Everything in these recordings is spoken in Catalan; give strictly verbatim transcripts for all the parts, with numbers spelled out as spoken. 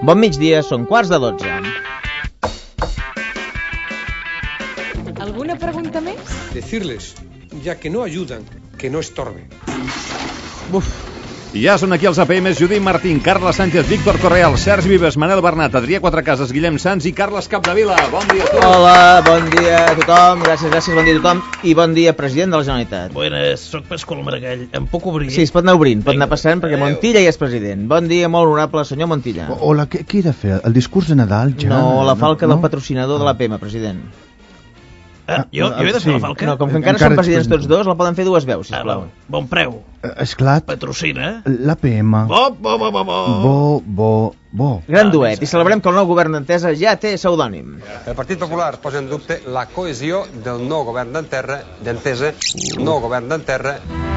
Bon migdia, són quarts de dotze. ¿Alguna pregunta més? Decirles, ya que no ayudan, que no estorben. Uf. Ja són aquí els A P Ms Judit Martín, Carles Sánchez, Víctor Correal, Sergi Vives, Manel Bernat, Adrià Quatrecases, Guillem Sans i Carles Capdevila. Bon dia a tots. Hola, bon dia a tothom, gràcies, gràcies, bon dia a tothom i bon dia, president de la Generalitat. Buenas, soc Pasqual Maragall, em puc obrir? Sí, es pot anar obrint, pot anar passant perquè Montilla ja és president. Bon dia, molt honorable senyor Montilla. Hola, què, què he de fer? El discurs de Nadal ja? No, la falca no? del patrocinador de l'A P M, president. Ah, jo, jo he de fer sí. la falca? No, com que encara, encara són presidents tots dos, la poden fer dues veus, sisplau. Ah, bon preu. Eh, esclat, Patrocina. l'A P M. Bo, bo, bo, bo, bo. Bo, bo, bo. Gran duet, i celebrem que el nou govern d'Entesa ja té pseudònim. El Partit Popular posa en dubte la cohesió del nou govern d'Entesa, d'Entesa, nou govern d'Entesa.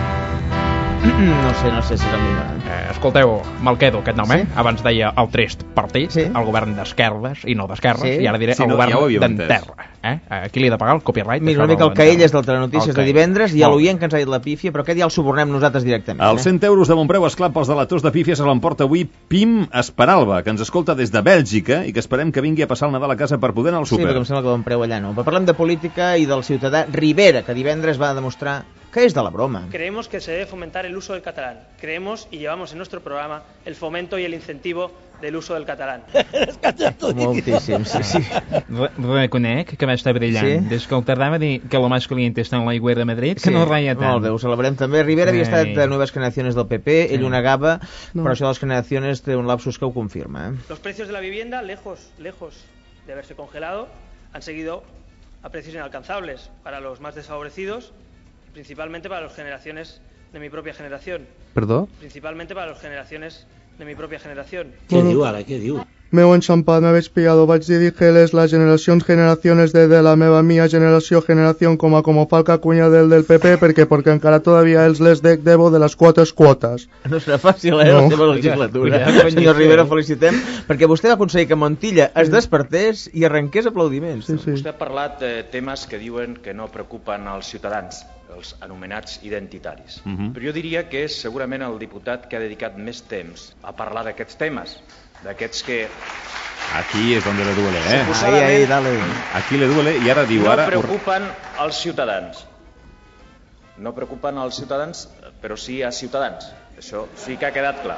No sé, no sé si és el millor. Eh, escolteu, me'l quedo aquest nom, Sí? eh? Abans deia el trist partit, Sí? el govern d'esquerres i no d'esquerres, Sí? i ara diré Sí, el no, ja ho govern havíem d'Enterra. Eh? A qui li he de pagar el copyright? Mira, Això una mica no el que ell és d'Enterra. del Telenotícies Ok. de divendres i a Molt l'oient que ens ha dit la pífia, però aquest ja el subornem nosaltres directament. Els Eh? cent euros de bon preu, esclat pels delators de pífies, se l'emporta avui Pim Esperalba, que ens escolta des de Bèlgica i que esperem que vingui a passar el Nadal a casa per poder anar al Sí, súper. perquè em sembla que bon preu allà no. Però parlem de política i del ciutadà Rivera, que divendres va demostrar que és de la broma. Creemos que se debe fomentar el uso del catalán. Creemos y llevamos en nuestro programa el fomento y el incentivo del uso del catalán. Moltíssim, sí, sí. Re reconec que va estar brillant. Sí? Des que el tardava a dir que lo más caliente está en la higuera de Madrid, que Sí, no reia tant. molt bé, ho celebrem també. Rivera havia estat Ei. de Nuevas Generaciones del P P, ell Sí. ho negava, però això de les generacions té un lapsus que ho confirma. Eh? Los precios de la vivienda, lejos, lejos de haberse congelado, han seguido a precios inalcanzables para los más desfavorecidos, principalmente para las generaciones de mi propia generación. Perdó? Principalmente para las generaciones de mi propia generación. Què diu ara, què diu? M'heu enxampat, m'heu pillado, vaig dir que les les generacions, generaciones de, de la meva mia generació, generació, com a com falca cunya del del P P, perquè perquè encara todavía els les dec debo de les quotes quotes. No serà fàcil, eh, No. la seva legislatura. Cuidado, cuidado. Senyor Rivera, felicitem, perquè vostè va aconseguir que Montilla es despertés i arrenqués aplaudiments. Sí, sí. Vostè ha parlat de temes que diuen que no preocupen els ciutadans, els anomenats identitaris. Uh -huh. Però jo diria que és segurament el diputat que ha dedicat més temps a parlar d'aquests temes, d'aquests que Aquí és on le duele, eh? Ahí, ahí, dale. Aquí le duele i ara diu... no ara preocupen els ciutadans. No preocupen els ciutadans, però sí a ciutadans. Això sí que ha quedat clar.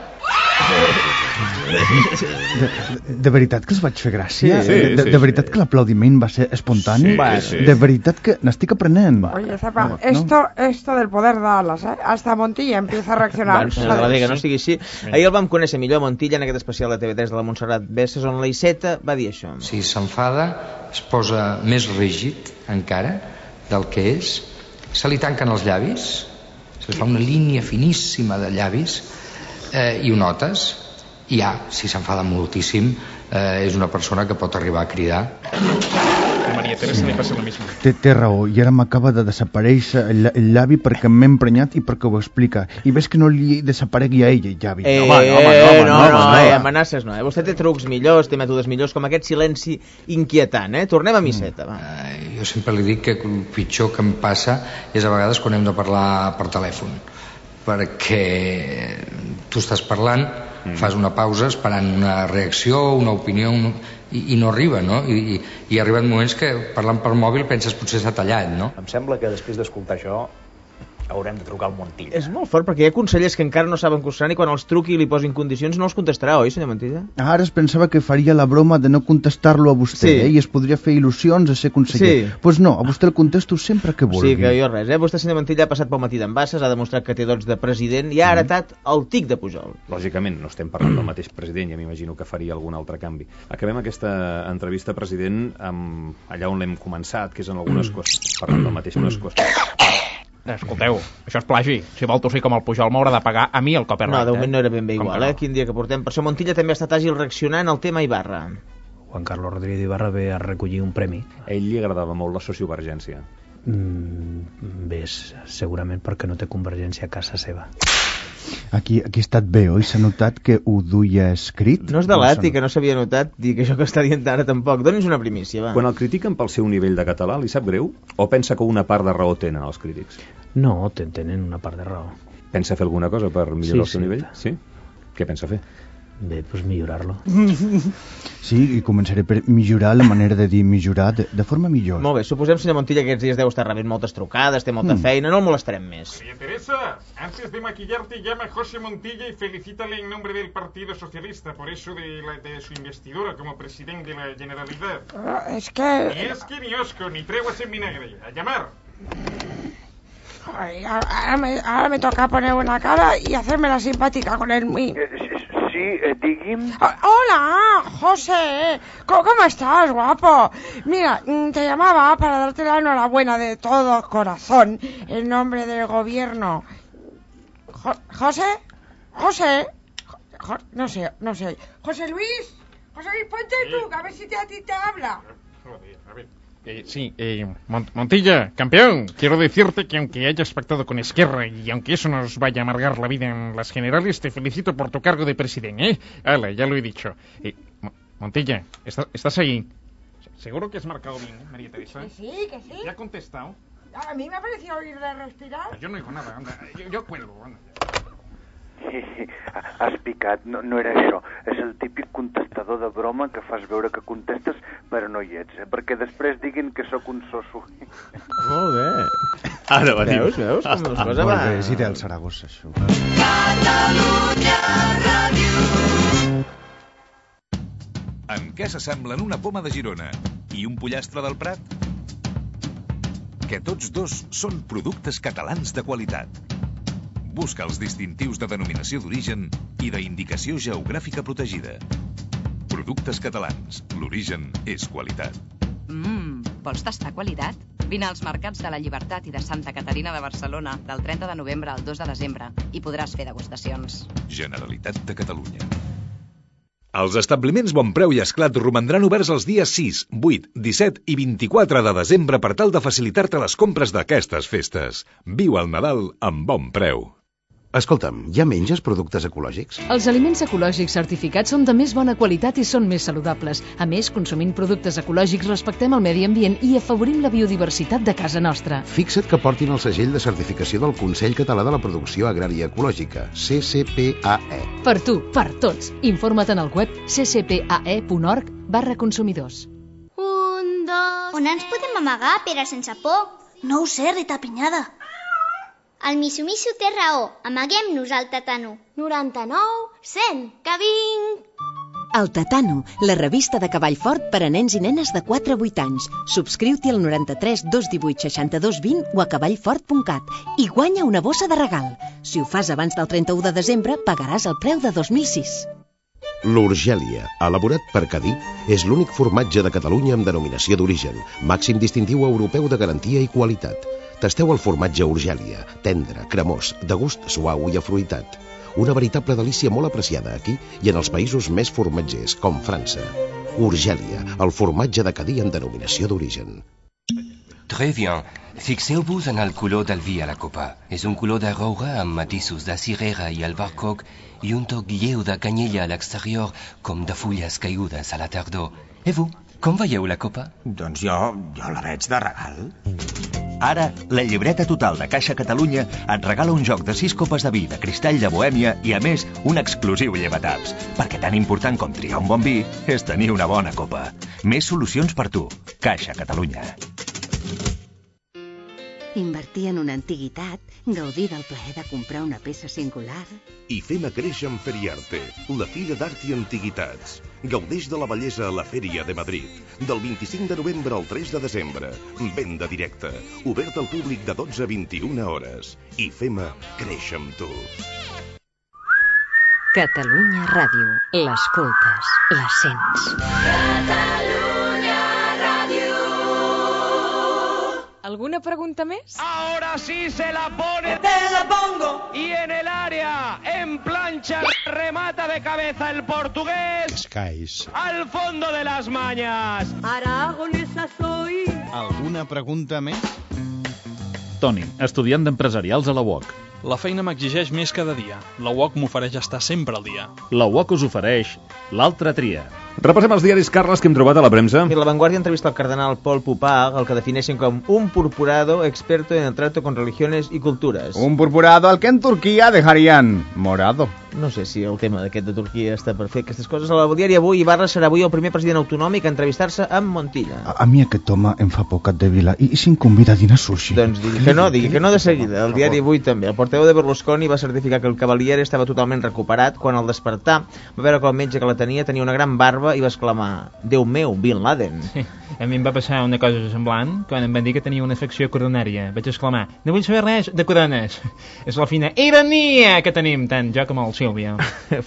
De, de veritat que els vaig fer gràcia? Sí, de, de, sí, de veritat sí. que l'aplaudiment va ser espontani? Sí, sí. De veritat que n'estic aprenent. Oye, Zapa, No, no. esto, esto del poder da alas, ¿eh? Hasta Montilla empieza a reaccionar. Bueno, senyora de la Vega, no sigui així. Ahir el vam conèixer millor a Montilla en aquest especial de T V tres de la Montserrat Besses, on la Iceta va dir això. Si s'enfada, es posa més rígid encara del que és, se li tanquen els llavis, se li fa una línia finíssima de llavis, eh, i ho notes, i ja, si s'enfada moltíssim, eh, és una persona que pot arribar a cridar. A Maria Teresa li passa lo mismo. Té, té raó, i ara m'acaba de desaparèixer el, lla- el llavi perquè m'he emprenyat i perquè ho explica. I ves que no li desaparegui a ella el llavi. Eh, no, va, no, home, no, home, no, no, home, eh, no. amenaces no, eh? Vostè té trucs millors, té mètodes millors, com aquest silenci inquietant, eh? Tornem a Iceta, va. Eh, jo sempre li dic que el pitjor que em passa és a vegades quan hem de parlar per telèfon, perquè tu estàs parlant, mm. fas una pausa esperant una reacció, una opinió, un... I, i no arriba, no? I, i, i arriben moments que parlant per mòbil penses potser s'ha tallat, no? Em sembla que després d'escoltar això haurem de trucar al Montilla. És molt fort, perquè hi ha consellers que encara no saben contestar i quan els truqui i li posin condicions no els contestarà, oi, senyor Montilla? Ara es pensava que faria la broma de no contestar-lo a vostè, Sí. eh? I es podria fer il·lusions a ser conseller. Sí. Doncs pues no, a vostè el contesto sempre que O vulgui. sigui que jo res, eh? Vostè, senyor Montilla, ha passat pel matí d'en Bassas, ha demostrat que té dots de president i ha heretat el tic de Pujol. Lògicament, no estem parlant del mateix president, ja m'imagino que faria algun altre canvi. Acabem aquesta entrevista, president, amb allà on l'hem començat, que és en algunes coses, parlant del mateix, unes coses. Escolteu, això és plagi. Si vol tossir com el Pujol m'haurà de pagar a mi el copyright. No, de moment eh? no era ben bé Com igual, que no? eh? Quin dia que portem. Per això Montilla també ha estat àgil reaccionant al tema Ibarra. Juan Carlos Rodríguez Ibarra ve a recollir un premi. A ell li agradava molt la sociovergència. Mm, ves, segurament perquè no té convergència a casa seva. Aquí, aquí ha estat bé, oi? S'ha notat que ho duia escrit? No és de l'àtic, que no s'havia notat dir que això que està dient ara tampoc. Doni'ns una primícia, va. Quan el critiquen pel seu nivell de català, li sap greu? O pensa que una part de raó tenen els crítics? No, ten- tenen una part de raó. Pensa fer alguna cosa per millorar Sí, el seu sí. nivell? Sí? Què pensa fer? Bé, doncs millorar-lo. Sí, i començaré per millorar la manera de dir millorar de, de forma millor. Molt bé, suposem, senyor Montilla, que aquests dies deu estar rebent moltes trucades, té molta Mm. feina, no el molestarem més. María Teresa, antes de maquillarte llama a José Montilla y felicítale en nombre del Partido Socialista por eso de, la, de su investidura como presidente de la Generalidad. Ah, Es que... Ni es que ni osco, ni treguas en vinagre. A llamar. Ay, ahora, me, ahora me toca poner una cara y hacerme la simpática con el mi. Sí, eh, digui'm... Ah, hola, José. ¿Cómo, ¿Cómo estás, guapo? Mira, mm, te llamaba para darte la enhorabuena de todo corazón en nombre del gobierno. Jo- ¿José? ¿José? Jo- no sé, no sé. ¿José Luis? José Luis, ponte tú, que a ver si te, a ti te habla. Joder, a ver. Eh, sí, eh, Mont- Montilla, campeón, quiero decirte que aunque hayas pactado con Esquerra y aunque eso nos vaya a amargar la vida en las generales, te felicito por tu cargo de presidente, ¿eh? Hala, ya lo he dicho. Eh, Mo- Montilla, ¿está- ¿estás ahí? ¿Seguro que has marcado bien, ¿eh, María Teresa? Que sí, que sí. ¿Ya ha contestado? A mí me ha parecido oírle respirar. Yo no digo nada, anda, yo, yo cuelgo, anda. Has picat, no, no era això. És el típic contestador de broma que fas veure que contestes però no hi ets, eh? Perquè després diguin que sóc un soso. Molt bé. Ara venim. Veus, veus com les coses Molt va... bé, és ideal Saragossa, això. En què s'assemblen una poma de Girona i un pollastre del Prat? Que tots dos són productes catalans de qualitat. Busca els distintius de denominació d'origen i d'indicació geogràfica protegida. Productes catalans. L'origen és qualitat. Mmm, vols tastar qualitat? Vine als mercats de la Llibertat i de Santa Caterina de Barcelona del trenta de novembre al dos de desembre i podràs fer degustacions. Generalitat de Catalunya. Els establiments Bonpreu i Esclat romandran oberts els dies sis, vuit, disset i vint-i-quatre de desembre per tal de facilitar-te les compres d'aquestes festes. Viu el Nadal amb bon preu. Escolta'm, ja menges productes ecològics? Els aliments ecològics certificats són de més bona qualitat i són més saludables. A més, consumint productes ecològics respectem el medi ambient i afavorim la biodiversitat de casa nostra. Fixa't que portin el segell de certificació del Consell Català de la Producció Agrària Ecològica, C C P A E. Per tu, per tots. Informa't en el web c c p a e punt org barra consumidors. Un, dos... On ens podem amagar, Pere sense por? No ho sé, Rita Pinyada. El Misu Misu té raó. Amaguem-nos al Tatano. noranta-nou, cent, que vinc! El Tatano, la revista de cavall fort per a nens i nenes de quatre a vuit anys. Subscriu-t'hi al noranta-tres dos divuit seixanta-dos vint o a cavallfort punt cat i guanya una bossa de regal. Si ho fas abans del trenta-u de desembre, pagaràs el preu de dos mil sis. L'Urgèlia, elaborat per Cadí, és l'únic formatge de Catalunya amb denominació d'origen, màxim distintiu europeu de garantia i qualitat. Tasteu el formatge Urgèlia, tendre, cremós, de gust suau i afruitat. Una veritable delícia molt apreciada aquí i en els països més formatgers, com França. Urgèlia, el formatge de Cadí amb denominació d'origen. Très bien. Fixeu-vos en el color del vi a la copa. És un color de roure amb matisos de cirera i albercoc i un toc lleu de canyella a l'exterior, com de fulles caigudes a la tardor. I vous, com veieu la copa? Doncs jo, jo la veig de regal. Ara, la llibreta total de Caixa Catalunya et regala un joc de sis copes de vi de Cristall de Bohèmia i, a més, un exclusiu llevataps. Perquè tan important com triar un bon vi és tenir una bona copa. Més solucions per tu. Caixa Catalunya. Invertir en una antiguitat, gaudir del plaer de comprar una peça singular... I fem a créixer en Feriarte, la Fira d'Art i Antiguitats. Gaudeix de la bellesa a la Fèria de Madrid. Del vint-i-cinc de novembre al tres de desembre. Venda directa. Obert al públic de dotze a vint-i-una hores. I fem a créixer amb tu. Catalunya Ràdio. L'escoltes, la sents. Catalunya Ràdio. ¿Alguna pregunta més? Ahora sí se la pone. Te la pongo. Y en el área, en plancha, remata de cabeza el portugués. Skies. Al fondo de las mañas. Aragonesa soy. Alguna pregunta més? Toni, estudiant d'empresarials a la U O C. La feina m'exigeix més cada dia. La U O C m'ofereix estar sempre al dia. La U O C us ofereix l'altra tria. Repassem els diaris, Carles, que hem trobat a la premsa. I la Vanguardia entrevista al cardenal Paul Pupag, el que defineixen com un purpurado experto en el trato con religiones y culturas. Un purpurado al que en Turquía dejarían morado. no sé si el tema d'aquest de Turquia està per fer aquestes coses. A la diari Avui, Ibarra serà avui el primer president autonòmic a entrevistar-se amb Montilla. A, a mi aquest home em fa por, Capdevila. I, i si em convida a dinar sushi? Doncs digui que no, digui que no de seguida. El diari Avui també. El portaveu de Berlusconi va certificar que el Cavaliere estava totalment recuperat. Quan al despertar va veure que el metge que la tenia tenia una gran barba i va exclamar: Déu meu, Bin Laden. Sí. A mi em va passar una cosa semblant quan em van dir que tenia una afecció coronària. Vaig exclamar: no vull saber res de corones. És la fina ironia que tenim tant jo com el Sílvia.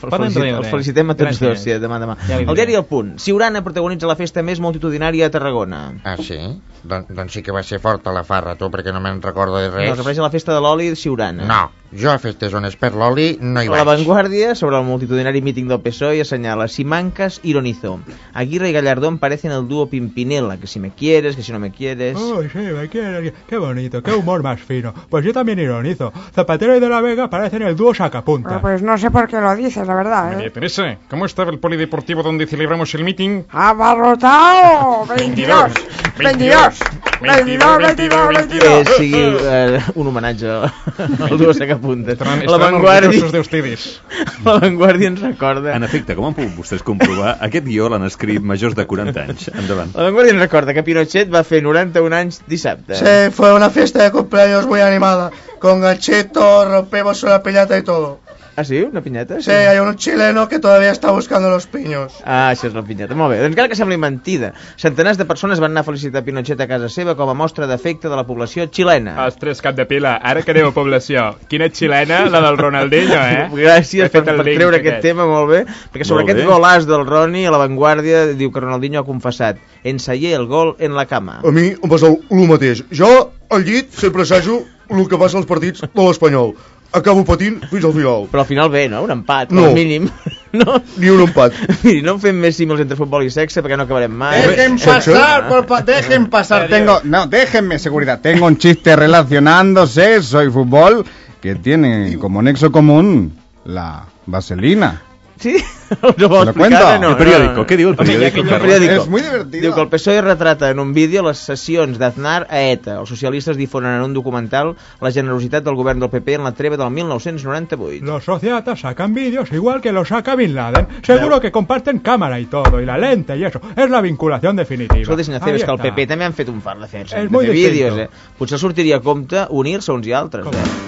Els felicitem a tots dos, sí, demà, demà. Ja el diari El Punt. Siurana protagonitza la festa més multitudinària a Tarragona. Ah, sí? Don, doncs sí que va ser forta la farra, tu, perquè no me'n recordo de res. No, es refereix a la festa de l'oli de Siurana. No, jo a festes on es perd l'oli no hi vaig. La Vanguardia, sobre el multitudinari míting del P S O E, assenyala: si mancas, ironizo. Aguirre y Gallardón parecen el dúo Pimpinela, que si me quieres, que si no me quieres. Oh, sí, me quieres. Qué bonito, qué humor más fino. Pues yo también ironizo. Zapatero y De la Vega parecen el dúo Sacapunta. Ah, pues no sé por qué lo dices, la verdad, ¿eh? María Teresa, ¿cómo estaba el polideportivo donde celebramos el meeting? ¡Abarrotado! veintidós, veintidós, veintidós, veintidós, veintidós. Que sigui eh, un homenatge al duo Sacapunta. La Vanguardia... de ustedes. La Vanguardia ens recorda... En efecte, com han pogut vostès comprovar, aquest guió l'han escrit majors de quaranta anys. Endavant. La Vanguardia ens recorda que Pinochet va fer noranta-un anys dissabte. Sí, fue una fiesta de cumpleaños muy animada, con ganchito, rompemos una piñata y todo. Ah, sí? Una piñata? Sí, hay un chileno que todavía está buscando los piños. Ah, això és la piñata. Molt bé. Doncs encara que sembli mentida, centenars de persones van anar a felicitar Pinochet a casa seva com a mostra d'afecte de la població xilena. Ostres, cap de pila, ara que aneu a població. Quina xilena, la del Ronaldinho, eh? Gràcies per, per treure aquest tema, molt bé. Perquè sobre molt aquest bé. Golàs del Roni, a la Vanguardia diu que Ronaldinho ha confessat: ensayé el gol en la cama. A mi em passa el mateix. Jo, al llit, sempre assajo el que passa als partits de l'Espanyol. Acabo patint fins al final. Però al final bé, no? Un empat, no. Al mínim. No? Ni un empat. Miri, no fem més símils entre futbol i sexe perquè no acabarem mai. Dejen pasar, por pa dejen pasar. Tengo, no, déjenme seguridad. Tengo un chiste relacionando sexo y fútbol que tiene como nexo común la vaselina. ¿Sí? ¿Lo puedo explicar? No, el periódico, no, no. ¿Qué digo el periódico? O sea, el periódico. Es muy divertido. Diu que el P S O E retrata en un vídeo les sessions d'Aznar a ETA. Els socialistes difonen en un documental la generositat del govern del P P en la treva del mil nou-cents noranta-vuit. Los sociatas sacan vídeos igual que los saca Bin Laden. Seguro que comparten cámara y todo, y la lente y eso. Es la vinculación definitiva. Escolta, senyor Cebes, que el P P també han fet un far de fer-se. És molt distinto. Vídeos, eh? Potser sortiria a compte unir-se uns i altres,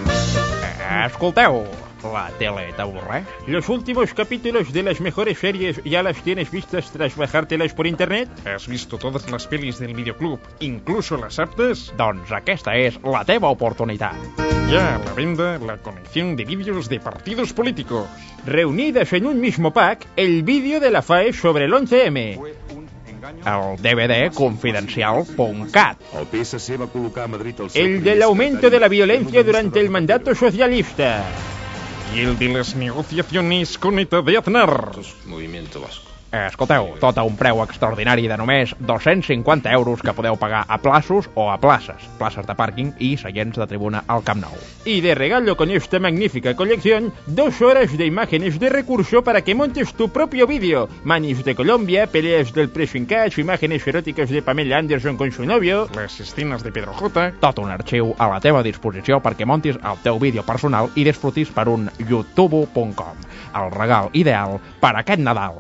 eh? Escolteu, la tele te aburre. Los últimos capítulos de las mejores series ya las tienes vistas tras bajártelas por internet. ¿Has visto todas las pelis del videoclub, incluso las aptes? Doncs aquesta és la teva oportunitat. Ya a la venda la colección de vídeos de partidos políticos. Reunidas en un mismo pack, el vídeo de la FAE sobre el once eme. El D V D confidencial punt cat. El P S C va col·locar a Madrid el... El del aumento de la violencia durante el mandato socialista. Y el de las negociaciones con ETA de Aznar. Movimiento Vasco. Escolteu, tot a un preu extraordinari de només dos-cents cinquanta euros que podeu pagar a plaços o a places, places de pàrquing i seients de tribuna al Camp Nou. Y de regalo con esta magnífica colección, dos horas de imágenes de recurso para que montes tu propio vídeo. Manis de Colombia, peleas del pressing catch, imágenes eróticas de Pamela Anderson con su novio, les escenes de Pedro J. Tot un arxiu a la teva disposició perquè montis el teu vídeo personal i disfrutis per un youtube punt com. El regal ideal per aquest Nadal.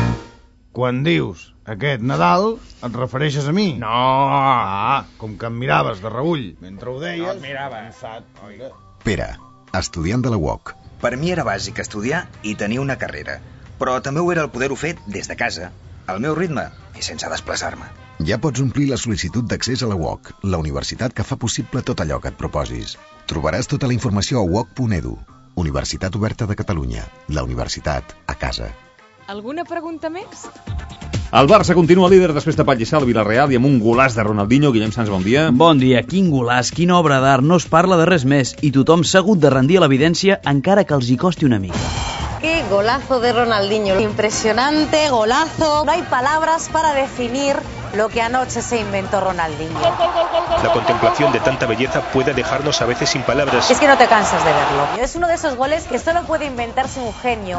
Quan dius aquest Nadal, et refereixes a mi? No! Ah, com que em miraves de reüll mentre ho deies... No et mirava. Pere, estudiant de la U O C. Per mi era bàsic estudiar i tenir una carrera, però també ho era el poder-ho fer des de casa, al meu ritme i sense desplaçar-me. Ja pots omplir la sol·licitud d'accés a la U O C, la universitat que fa possible tot allò que et proposis. Trobaràs tota la informació a u o c punt e d u. Universitat Oberta de Catalunya. La universitat a casa. Alguna pregunta més? El Barça continua líder després de pallissar el Villarreal i amb un golàs de Ronaldinho. Guillem Sans, bon dia. Bon dia. Quin golàs, quina obra d'art. No es parla de res més i tothom s'ha hagut de rendir a l'evidència encara que els hi costi una mica. Qué golazo de Ronaldinho. Impresionante golazo. No hay palabras para definir lo que anoche se inventó Ronaldinho. La contemplación de tanta belleza puede dejarnos a veces sin palabras. Es que no te cansas de verlo. Es uno de esos goles que solo puede inventarse un genio.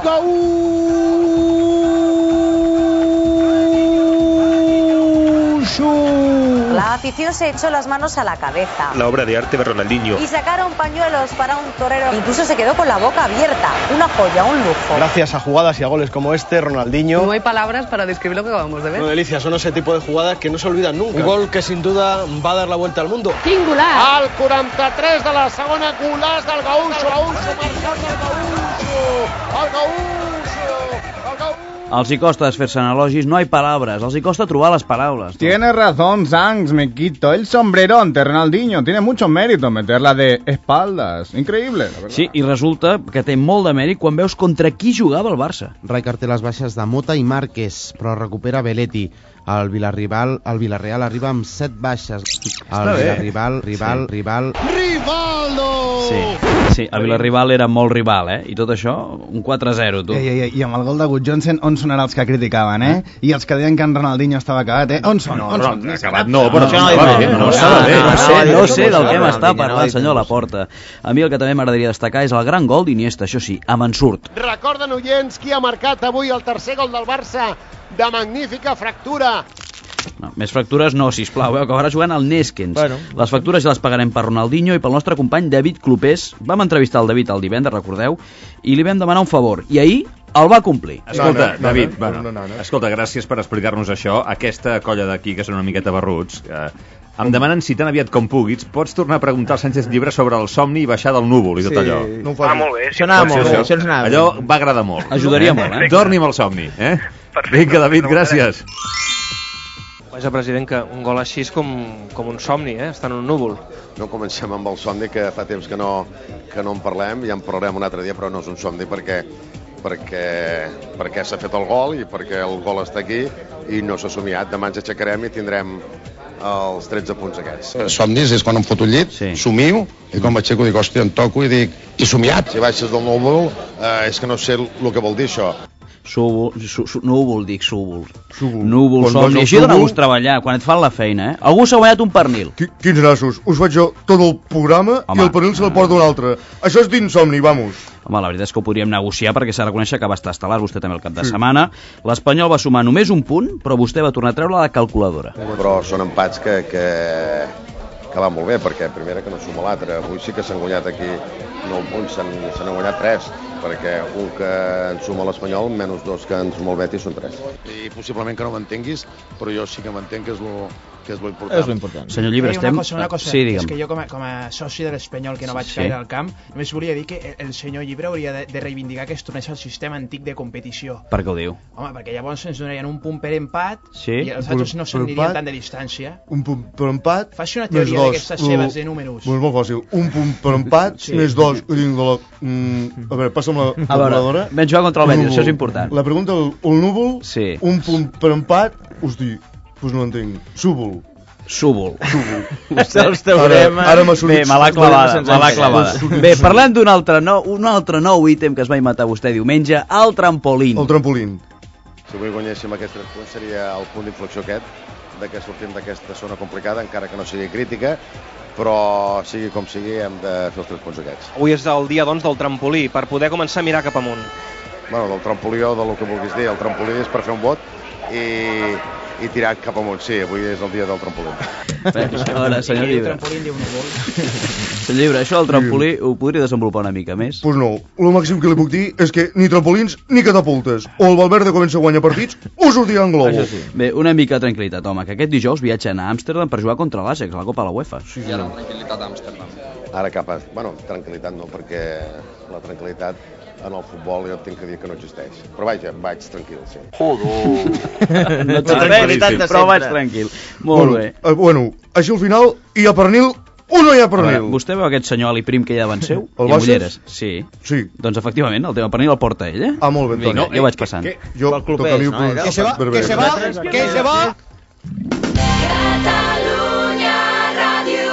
La afición se echó las manos a la cabeza. La obra de arte de Ronaldinho. Y sacaron pañuelos para un torero. Incluso se quedó con la boca abierta. Una joya, un lujo. Gracias a jugadas y a goles como este, Ronaldinho... No hay palabras para describir lo que acabamos de ver. No, delicia, son ese tipo de jugadas que no se olvidan nunca. Un gol que sin duda va a dar la vuelta al mundo. Singular. Al quaranta-tres de la segona, golaç del Gaúcho. Gaúcho, marcat del Gaúcho. El Gaúcho. El Gaúcho. Els hi costa desfer-se en elogis, no hay palabras. Els hi costa trobar les paraules. Tienes razón, Sanz, me quito el sombrero ante Ronaldinho. Tiene mucho mérito meterla de espaldas. Increïble, la verdad. Sí, i resulta que té molt de mèrit quan veus contra qui jugava el Barça. Rijkaard té les baixes de Mota i Márquez, però recupera Belletti. El Villarreal, el Villarreal arriba amb set baixes. El Villarreal, rival, sí. rival... Rivaldo! Sí, sí, el Villarreal era molt rival, eh? I tot això, un quatre a zero, tu. I, i, I amb el gol de Gudjonsen, on sonarà els que criticaven, eh? I els que deien que en Ronaldinho estava acabat, eh? On són? No, on no, són? no, acabat no, però no, no, no, no, no, no, no sé, no sé del que m'està parlant, senyor Laporta. A mi el que també m'agradaria destacar és el gran gol d'Iniesta, això sí, amb ensurt. Recorden, oients, qui ha marcat avui el tercer gol del Barça de magnífica fractura. No, més fractures no, sisplau, veu que acabarà jugant al Neskens. Bueno. Les factures ja les pagarem per Ronaldinho i pel nostre company David Clopés. Vam entrevistar el David el divendres, recordeu, i li vam demanar un favor, i ahir el va complir. Escolta, no, no, David, no, bueno, no, no, no. escolta, gràcies per explicar-nos això. Aquesta colla d'aquí, que són una miqueta barruts, eh, em demanen si tan aviat com puguis pots tornar a preguntar al Sánchez Llibre sobre el somni i baixar del núvol i tot sí, allò. No ah, molt bé. Això anava molt bé, això ens anava bé. Allò va agradar molt. Ajudaria molt, eh? Torni amb el somni, eh? Vinga, David, gràcies. Vaja, president, que un gol així és com, com un somni, eh? Està en un núvol. No comencem amb el somni, que fa temps que no, que no en parlem, ja en parlarem un altre dia, però no és un somni perquè perquè, perquè s'ha fet el gol i perquè el gol està aquí i no s'ha somiat. Demà ens aixecarem i tindrem els tretze punts aquests. Somnis és quan em foto al llit, sí. somio, i quan m'aixeco dic, hòstia, em toco i dic, i somiat. Si baixes del núvol, eh, és que no sé el que vol dir això. Súbol, su, su, núvol, dic súbol. Súbol. Núvol, somni. Així dona gust treballar, quan et fan la feina, eh? Algú s'ha guanyat un pernil. Qui, quins nassos? Us faig jo tot el programa Home. I el pernil se el porta un altre. Això és d'insomni, vamos. Home, la veritat és que ho podríem negociar perquè s'ha de reconèixer que va estar estel·lar vostè també el cap de sí. setmana. L'Espanyol va sumar només un punt, però vostè va tornar a treure la calculadora. Però són empats que, que, que van molt bé, perquè primera que no suma l'altre. Avui sí que s'han guanyat aquí nou punts, s'han guanyat tres, perquè un que ens suma l'Espanyol, menys dos que ens suma el Betis, són tres. I possiblement que no m'entenguis, però jo sí que m'entenc que és lo, que és lo important. És lo important. Senyor Llibre, estem... Una cosa, una cosa, sí, és que jo com a, com a soci de l'Espanyol que no vaig sí. caure al camp, només volia dir que el senyor Llibre hauria de, de reivindicar que es tornés al sistema antic de competició. Per què ho diu? Home, perquè llavors ens donarien un punt per empat sí. i els altres no s'anirien tant de distància. Un punt per empat, faci una teoria d'aquestes seves de números. Doncs molt fàcil, un punt per empat, sí. més dos, que tinc de la... Mm, a veure, passa'm la calculadora. Vam jugar contra el Betis, això és important. La pregunta, el, el núvol, sí. un punt per empat, hosti, doncs no l'entenc. Súbol. Súbol. Vostè els teoremes... Ara, ara m'ha sortit... Bé, me l'ha clavada, me l'ha clavada. Bé, parlem d'un altre, nou, un altre nou ítem que es va inventar vostè diumenge, el trampolín. El trampolín. Si avui guanyéssim aquests tres punts seria el punt d'inflexió aquest, de que sortim d'aquesta zona complicada, encara que no sigui crítica, però sigui com sigui hem de fer els tres punts aquests. Avui és el dia, doncs, del trampolí, per poder començar a mirar cap amunt. Bueno, del trampolí o del que vulguis dir. El trampolí és per fer un vot i, i tirar cap amunt. Sí, avui és el dia del trampolí. Bé, ara, senyor Llibre. Senyor Llibre, això del trampolí ho podria desenvolupar una mica més? Doncs pues no, el màxim que li puc dir és que ni trampolins ni catapultes. O el Valverde comença a guanyar partits o sortirà en globo. Sí. Bé, una mica de tranquil·litat, home, que aquest dijous viatgen a Amsterdam per jugar contra l'Ajax, a la Copa de la UEFA. Sí, I ara tranquil·litat a Amsterdam. Ara cap a... Bueno, tranquil·litat no, perquè la tranquil·litat en el futbol jo tinc que dir que no existeix. Però vaja, vaig tranquil, sí. Joder! No ets tranquil·litat de però vaig tranquil. Molt bueno, bé. Eh, bueno, així al final hi ha pernil o no hi ha pernil? Veure, vostè veu aquest senyor Ali Prim que hi ha davant seu? El I amb ulleres? Sí. Sí. Doncs efectivament, el teu pernil el porta ell, eh? Ah, molt bé, Vinga, no, jo vaig passant. Que, que, jo toca li... No, que se va, que se va, que se va... Catalunya Ràdio.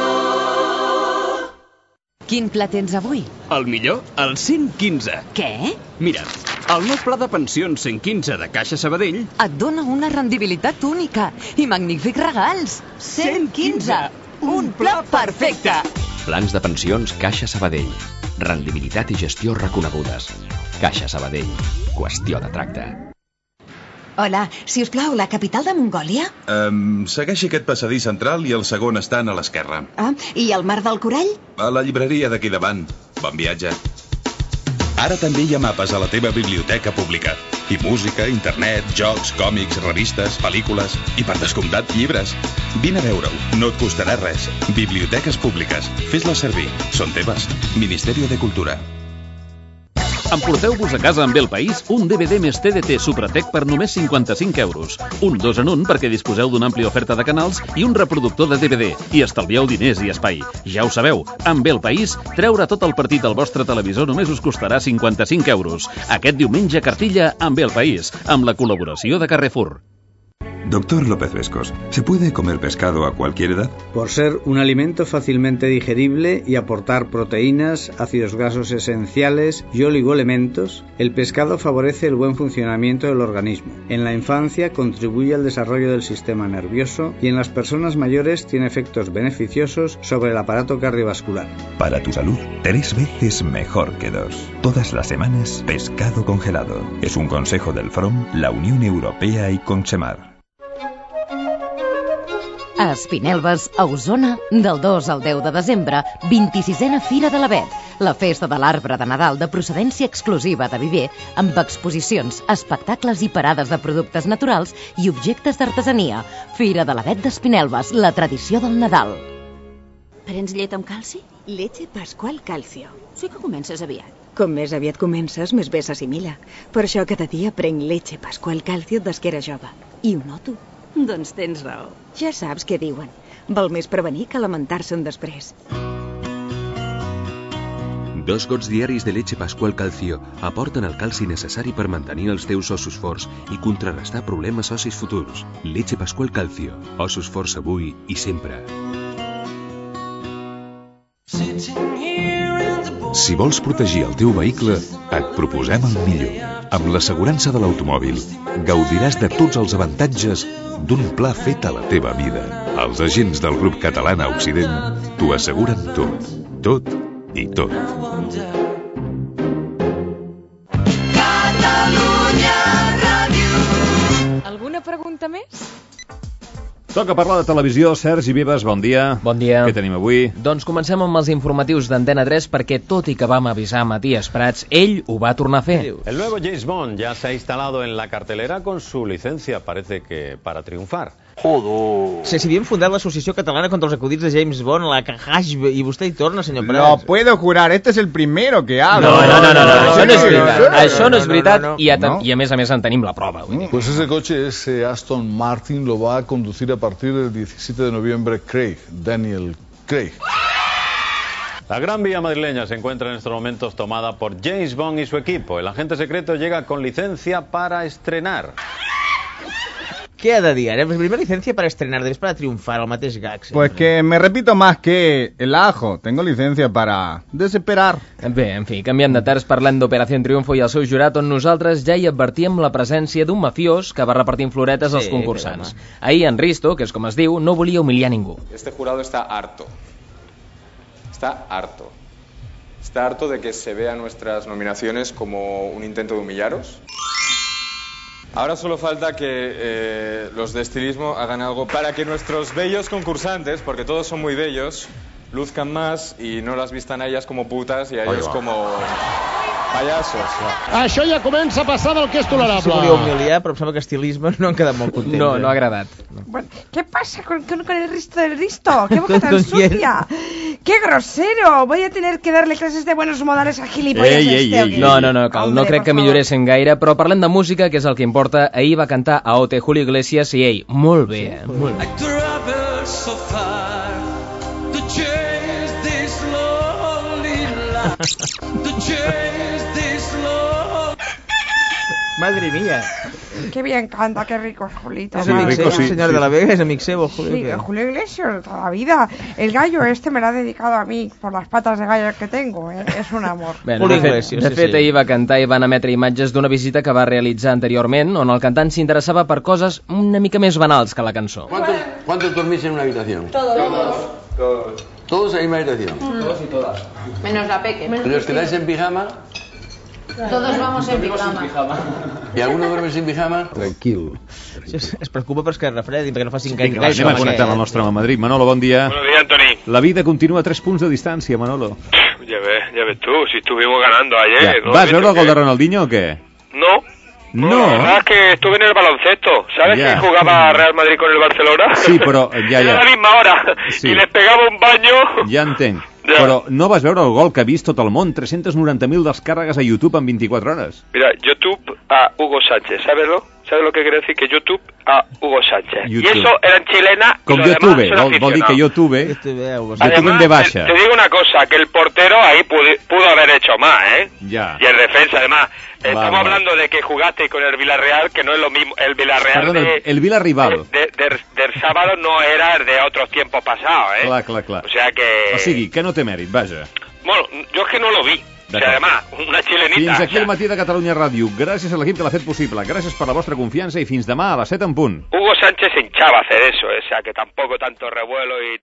Quin pla tens avui? El millor, el cent quinze. Què? Mira, el nou pla de pensions cent quinze de Caixa Sabadell et dona una rendibilitat única i magnífics regals. cent quinze, un pla perfecte. Plans de pensions Caixa Sabadell. Rendibilitat i gestió reconegudes. Caixa Sabadell. Qüestió de tracte. Hola, si us plau, la capital de Mongòlia? Um, segueixi aquest passadís central i el segon estant a l'esquerra. Ah, i el Mar del Corall? A la llibreria d'aquí davant. Bon viatge. Ara també hi ha mapes a la teva biblioteca pública. I música, internet, jocs, còmics, revistes, pel·lícules i, per descomptat, llibres. Vine a veure-ho, no et costarà res. Biblioteques públiques. Fes-les servir. Són teves. Ministeri de Cultura. Emporteu-vos a casa amb El País un D V D més T D T Supratec per només cinquanta-cinc euros. Un dos en un perquè disposeu d'una àmplia oferta de canals i un reproductor de D V D. I estalvieu diners i espai. Ja ho sabeu, amb El País, treure tot el partit del vostre televisor només us costarà cinquanta-cinc euros. Aquest diumenge cartilla amb El País, amb la col·laboració de Carrefour. Doctor López Vescos, ¿se puede comer pescado a cualquier edad? Por ser un alimento fácilmente digerible y aportar proteínas, ácidos grasos esenciales y oligoelementos, el pescado favorece el buen funcionamiento del organismo. En la infancia contribuye al desarrollo del sistema nervioso y en las personas mayores tiene efectos beneficiosos sobre el aparato cardiovascular. Para tu salud, tres veces mejor que dos. Todas las semanas, pescado congelado. Es un consejo del F R O M, la Unión Europea y Conchemar. A Espinelves, a Osona, del dos al deu de desembre, vint-i-sisena Fira de l'Avet, la festa de l'arbre de Nadal de procedència exclusiva de Viver, amb exposicions, espectacles i parades de productes naturals i objectes d'artesania. Fira de l'Avet d'Espinelves, la tradició del Nadal. Prens llet amb calci? Leche Pascual Calcio. Sí que comences aviat. Com més aviat comences, més bé s'assimila. Per això cada dia prenc Leche Pascual Calcio des que era jove. I ho noto. Doncs tens raó. Ja saps què diuen. Val més prevenir que lamentar-se'n després. Dos gots diaris de Leche Pascual Calcio aporten el calci necessari per mantenir els teus ossos forts i contrarrestar problemes ossis futurs. Leche Pascual Calcio. Ossos forts avui i sempre. Si vols protegir el teu vehicle, et proposem el millor. Amb l'assegurança de l'automòbil, gaudiràs de tots els avantatges d'un pla fet a la teva mida. Els agents del grup català a Occident t'ho asseguren tot, tot i tot. Catalunya Ràdio. Alguna pregunta més? Toca parlar de televisió. Sergi Vives, bon dia. Bon dia. Què tenim avui? Doncs comencem amb els informatius d'Antena tres perquè, tot i que vam avisar Matías Prats, ell ho va tornar a fer. El nuevo James Bond ya se ha instalado en la cartelera con su licencia, parece que para triunfar. Joder. Si havien fundat l'Associació Catalana contra els acudits de James Bond, la C A J B, i vostè hi torna, senyor Prats. Lo puedo jurar, este es el primero que habla. No, no, no, no, no, això no és veritat. Això no és veritat i a, i a més a més en tenim la prova. Pues ese coche, ese Aston Martin, lo va a conducir a partir del diecisiete de noviembre Craig, Daniel Craig. La Gran Vía madrileña se encuentra en estos momentos tomada por James Bond y su equipo. El agente secreto llega con licencia para estrenar. ¿Qué ha de dir? ¿Eh? Primera licencia para estrenar, después para triunfar, el mateix gag. Sempre. Pues que me repito más que el ajo. Tengo licencia para desesperar. Bé, en fi, canviant de terç, parlant d'Operació Triunfo i el seu jurat, on nosaltres ja hi advertíem la presència d'un mafiós que va repartint floretes als Sí, concursants. Ahir en Risto, que és com es diu, no volia humillar ningú. Este jurado está harto. Está harto. Está harto de que se vean nuestras nominaciones como un intento de humillaros. Ahora solo falta que eh, los de estilismo hagan algo para que nuestros bellos concursantes, porque todos son muy bellos, luzcan más y no las vistan a ellas como putas y a ellos como payasos. Això ja comença a passar del que és tolerable. Se volia humiliar, però em sembla que estilisme no han quedat molt contents. No, no ha agradat. Bueno, ¿qué pasa con, con, con el Risto del Risto? ¿Qué boca tan sucia? ¡Qué grosero! Voy a tener que darle clases de buenos modales a gilipollas Ei, este. ei, ei. No, no, no, cal, no crec que milloressin gaire, però parlem de música, que és el que importa. Ahir va cantar a O T Julio Iglesias i ell, molt bé, sí, molt bé. Madre mía. Qué bien canta, qué rico es Julito. Es amic seu, sí, señor sí, de la Vega, es amic seu, Julio. Sí, Julio Iglesias, toda la vida. El gallo este me lo ha dedicado a mí, por las patas de gallo que tengo, ¿eh? Es un amor. Bé, de fet, de fet ahir va cantar i van emetre imatges d'una visita que va realitzar anteriorment, on el cantant s'interessava per coses una mica més banals que la cançó. ¿Cuántos, ¿cuántos dormís en una habitación? Todos. Todos. ¿Todos en la misma habitación? Mm. Todos y todas. Menos la peque. ¿Pero os quedáis en pijama? Todos vamos en pijama. ¿Y alguno duerme sin pijama? Tranquil. Es, es preocupa perquè es refredin, perquè no facin Vinga, va, gaire anem a connectar amb el nostre home a Madrid. Manolo, bon dia. Buenos días, Antoni. La vida continua a tres punts de distància, Manolo. Ya ves, ya ves tú, si estuvimos ganando ayer. Ja. ¿no? Vas veure el gol de Ronaldinho o què? No. No. La verdad es que estuve en el baloncesto. ¿Sabes Ya. que jugaba Real Madrid con el Barcelona? Sí, però ja, Era a la ja. misma hora. Sí. Y les pegaba un baño. Ja entenc. Ja. Però no vas veure el gol que ha vist tot el món? tres-centes noranta mil descàrregues a YouTube en vint-i-quatre hores. Mira, YouTube a Hugo Sánchez, ¿sabeslo? ¿Sabes lo que quiere decir? Que YouTube a Hugo Sánchez. YouTube. Y eso era en chilena. y Com los jo demás tuve, son vol, vol dir que jo tuve, jo tuve de baixa. Te, te digo una cosa, que el portero ahí pudo, pudo haber hecho más, ¿eh? Ja. Y el defensa, además. Estamos va. hablando de que jugaste con el Villarreal, que no es lo mismo. El Villarreal Perdona, de, el Villarrival. de, de- del sábado no era el de otros tiempos pasados, ¿eh? Clar, clar, clar. O sea que... O sigui, que no té mèrit, vaja. Bueno, yo es que no lo vi. O sea, además, una chilenita. Fins aquí o sea, el matí de Catalunya Ràdio. Gràcies a l'equip que l'ha fet possible. Gràcies per la vostra confiança i fins demà a les set en punt. Hugo Sánchez se hinchaba a hacer eso, o sea que tampoco tanto revuelo y...